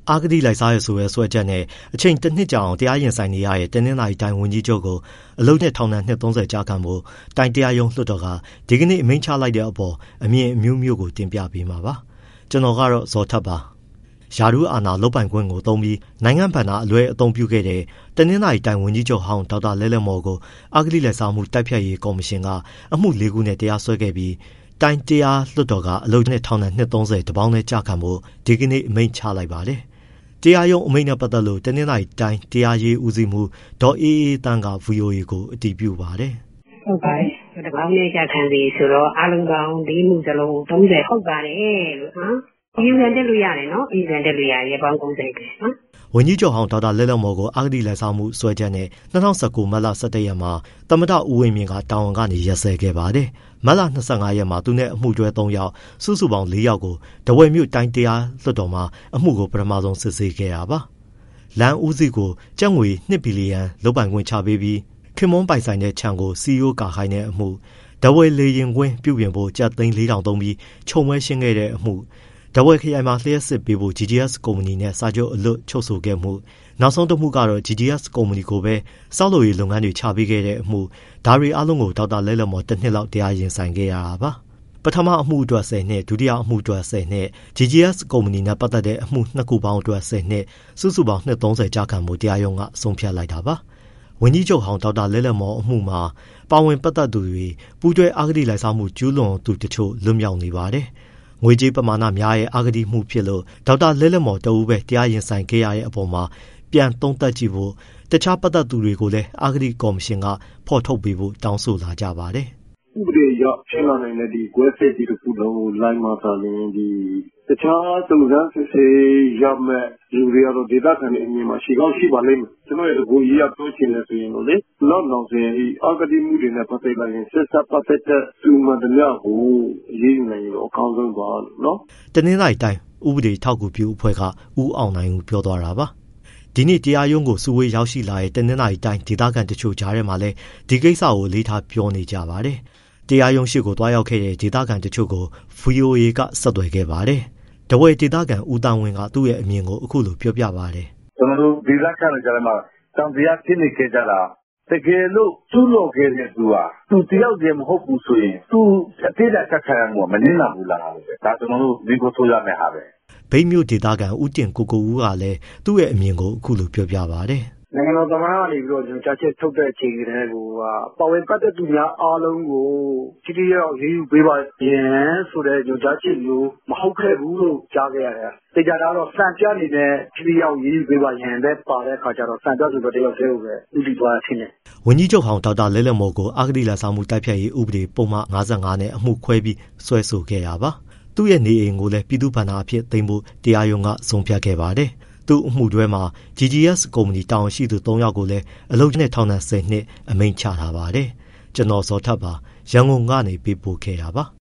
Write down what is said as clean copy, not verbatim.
အာဂတိလိုက်စားရဆိုရဲဆွဲချက်နဲ့အချိန်တစ်နှစ်ကြာအောင်တရားရင်ဆိုင်နေရတဲ့တင်းနှင်းသာရီတိုင်းဝန်ကြီးချုပ်ကိုအလုပ်နဲ့ထောင်ဒဏ်နှစ်30ကြာခံဖို့တိုင်းတရားရုံးလွှတ်တော်ကဒီကနေ့အမိန့်ချလိုက်တဲ့အပေါ်အမြင်အမျိုးမျိုးကိုတင်ပြပေးမှာပါကျွန်တော်ကတော့ဇော်ထက်ပါယာရုအာနာလုတ်ပိုင်ခွင့်ကိုသုံးပြီးနိုင်ငံဗဏ္ဍာအလွဲအသုံးပြုခဲ့တဲ့တင်းနှင်းသာရီတိုင်းဝန်ကြီးချုပ်ဟောင်းဒေါက်တာလဲလဲမော်ကိုအာဂတိလိုက်စားမှုတိုက်ဖျက်ရေးကော်မရှင်ကအမှု၄ခုနဲ့တရားစွဲခဲ့ပြီးတိုင်းတရားလွှတ်တော်ကအလုပ်နဲ့ထောင်ဒဏ်နှစ်30တပေါင်းနဲ့ကြာခံဖို့ဒီကနေ့အမိန့်ချလိုက်ပါတယ်တရားရုံးအမိန့်နဲ့ပတ်သက်လို့တင်းနှင်းသာရီတိုင်းတရားရေးဦးစီးမှုဒေါ်အေးအေးတန်းက VOA ကိုအတည်ပြုပါတယ်ဟုတ်ပါတယ်တပေါင်းနဲ့ကြာခံစီဆိုတော့အလုံးပေါင်း၄မှုစလုံး30ဟုတ်ပါတယ်လို့နော်အယူခံတက်လို့ရတယ်နော်အယူခံတက်လို့ရရေပေါင်း30ပဲနော်ဝန်ကြီးချုပ်ဟောင်းဒေါက်တာလဲလဲမော်ကိုအာဂတိလိုက်စားမှုစွဲချက်နဲ့2019မတ်လ17ရက်မှာသမ္မတဦးဝင်းမြင့်ကတာဝန်ကနေရပ်စဲခဲ့ပါတယ်မတ်လ25ရက်မှာသူနဲ့အမှုတွဲ3ယောက်စုစုပေါင်း4ယောက်ကိုတဝယ်မြို့တိုင်းတရားလွှတ်တော်မှာအမှုကိုပထမဆုံးစစ်ဆေးခဲ့တာပါလမ်းဦးစီးကိုကျပ်ငွေ2ဘီလီယံလုပ်ပိုင်ခွင့်ချပေးပြီးခင်မွန်းပိုင်ဆိုင်တဲ့ခြံကိုစီယိုကာခိုင်းတဲ့အမှုတဝယ်လေရင်ကွင်းပြုပြင်ဖို့ကျပ်သိန်း4000သုံးပြီးခြုံဝဲရှင်းခဲ့တဲ့အမှုတဝယ်ခရိုင်မှာလျှက်စစ်ပေးဖို့ GGS ကုမ္ပဏီနဲ့စာချုပ်အလွတ်ချုပ်ဆိုခဲ့မှုနောက်ဆုံးတစ်မှုကတော့ GGS ကုမ္ပဏီကိုပဲစောက်လုပ်ရေးလုပ်ငန်းတွေချပေးခဲ့တဲ့အမှုဒါတွေအားလုံးကိုဒေါက်တာလဲလဲမော်တစ်နှစ်လောက်တရားရင်ဆိုင်ခဲ့ရတာပါပထမအမှုအတွက်10နှစ်ဒုတိယအမှုအတွက်10နှစ် GGS ကုမ္ပဏီနဲ့ပတ်သက်တဲ့အမှုနှစ်ခုပေါင်းအတွက်10နှစ်စုစုပေါင်းနှစ်30ကြာခံမှုတရားရုံးကဆုံးဖြတ်လိုက်တာပါဝန်ကြီးချုပ်ဟောင်းဒေါက်တာလဲလဲမော်အမှုမှာပါဝင်ပတ်သက်သူတွေပူးတွဲအာဂတိလိုက်စားမှုကျူးလွန်သူတချို့လွတ်မြောက်နေပါတယ်ငွေကြေးပမာဏများရဲ့အာဂတိမှုဖြစ်လို့ဒေါက်တာလဲလဲမော်တဦးပဲတရားရင်ဆိုင်ခဲ့ရတဲ့အပေါ်မှာပြန်သုံးသပ်ကြည့်ဖို့တခြားပတ်သက်သူတွေကိုလည်းအာဂတိကော်မရှင်ကဖော်ထုတ်ပေးဖို့တောင်းဆိုလာကြပါတယ်ဥပဒေရဖြစ်လာနိုင်တဲ့ဒီကွဲစစ်ဒီတစ်ခုလုံးကိုလိုက်မှသာလင်းဒီတခြားစုံစမ်းစစ်ဆေးရမယ့်လူတွေကတော့ဒေသခံတွေအမြင်မှာရှိကောင်းရှိပါလိမ့်မယ်ကျွန်တော်ရဲ့ကိုကြီးရပြောချင်တယ်ဆိုရင်လို့လေလောက်နောက်ဆိုရင်ဒီအာဂတိမှုတွေနဲ့ပတ်သက်လာရင်ဆက်စပ်ပတ်သက်တဲ့သူမှတည်းကိုရေးနိုင်ရောအကောင်းဆုံးပါလို့နော်တနင်္လာရီတိုင်းဥပဒေထောက်ကူပြုအဖွဲ့ကဦးအောင်နိုင်ဦးပြောသွားတာပါဒီနေ့တရားရုံးကိုစုဝေးရောက်ရှိလာတဲ့တနင်္လာရီတိုင်းဒေသခံတချို့ကြားထဲမှာလည်းဒီကိစ္စကိုလေးထားပြောနေကြပါတယ်တရားရုံးရှိကိုတွားရောက်ခဲ့တဲ့ဒေသခံတချို့ကို VOA ကဆက်သွယ်ခဲ့ပါတယ်တဝဲဒေသခံဦးတန်းဝင်းကသူ့ရဲ့အမြင်ကိုအခုလိုပြောပြပါတယ်ကျွန်တော်တို့ဒေသခံတွေကြားထဲမှာတောင်တရားဖြစ်နေခဲ့ကြတာတကယ်လို့ကျူးလွန်ခဲ့တဲ့သူဟာသူတယောက်တည်းမဟုတ်ဘူးဆိုရင်သူအသေးအချက်ခံရမှုမနှင်းလာဘူးလားလို့ပဲဒါကျွန်တော်တို့ဒီကိုဆိုရမယ်ဟာပဲဗိမ်းမြို့ဒေသခံဦးတင်ကိုဦးကလည်းသူ့ရဲ့အမြင်ကိုအခုလိုပြောပြပါတယ်နိုင်ငံတော်သမ္မတကနေပြီးတော့ကြားချက်ထုတ်တဲ့အချိန်ကတည်းကပါဝင်ပတ်သက်သူများအားလုံးကိုတိတိကျကျရေးယူပေးပါရင်ဆိုတဲ့ညွှန်ကြားချက်မျိုးမဟုတ်ခဲ့ဘူးလို့ကြားခဲ့ရတယ်။တေချာတော့စံပြနေတဲ့တိတိကျကျရေးယူပေးပါရင်လည်းပါတဲ့အခါကျတော့စံပြဆိုတော့တယောက်တည်းကိုပဲဥတီသွားတာထင်တယ်။ဝန်ကြီးချုပ်ဟောင်းဒေါက်တာလဲလဲမော်ကိုအာဂတိလိုက်စားမှုတိုက်ဖျက်ရေးဥပဒေပုံမှန်55နဲ့အမှုခွဲပြီးစွဲဆိုခဲ့တာပါ။သူ့ရဲ့နေအိမ်ကိုလည်းပြည်သူ့ဘဏ္ဍာအဖြစ်သိမ်းဖို့တရားရုံးကဆုံးဖြတ်ခဲ့ပါတယ်။သူ့အမှုတွဲမှာ GGS ကုမ္ပဏီတာဝန်ရှိသူ3ယောက်ကိုလည်းအလုပ်နဲ့ထောင်ဒဏ်10နှစ်အမိန့်ချထားပါတယ်။ကျွန်တော်ဇော်ထက်ပါရန်ကုန်ကနေပေးပို့ခဲ့တာပါ